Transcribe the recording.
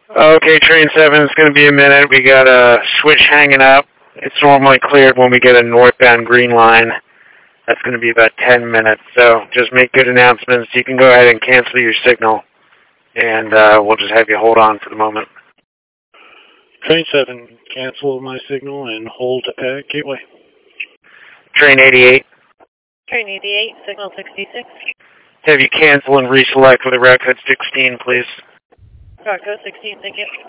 Okay, train 7, it's going to be a minute. We got a switch hanging up. It's normally cleared when we get a northbound green line. That's going to be about 10 minutes. So just make good announcements. You can go ahead and cancel your signal, and we'll just have you hold on for the moment. Train 7, cancel my signal and hold at Gateway. Train 88. Train 88, signal 66. Have you cancel and reselect with a route code 16, please. Route code 16, thank you.